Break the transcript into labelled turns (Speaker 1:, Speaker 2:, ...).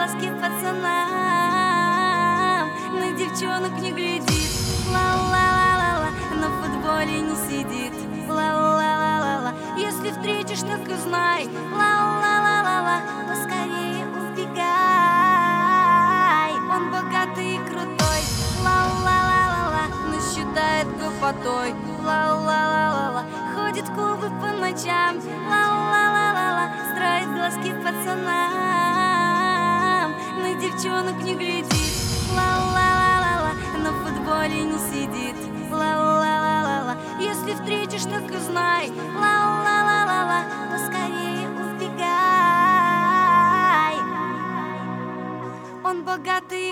Speaker 1: глазки пацанам, на девчонок не глядит. Ла-ла-ла-ла-ла, на футболе не сидит. Ла-ла-ла-ла-ла, если встретишь, так и знай. Ла-ла-ла-ла-ла, поскорее убегай. Он богатый и крутой. Ла-ла-ла-ла-ла, но считает гопотой. Ла-ла-ла-ла-ла, ходит в клубы по ночам. Ла-ла-ла-ла-ла, строит глазки пацанам, на девчонок не глядит. Ла-ла-ла-ла-ла, на футболе не сидит. Ла-ла-ла-ла-ла, если встретишь, так и знай. Ла-ла-ла-ла-ла, поскорее убегай. Он богатый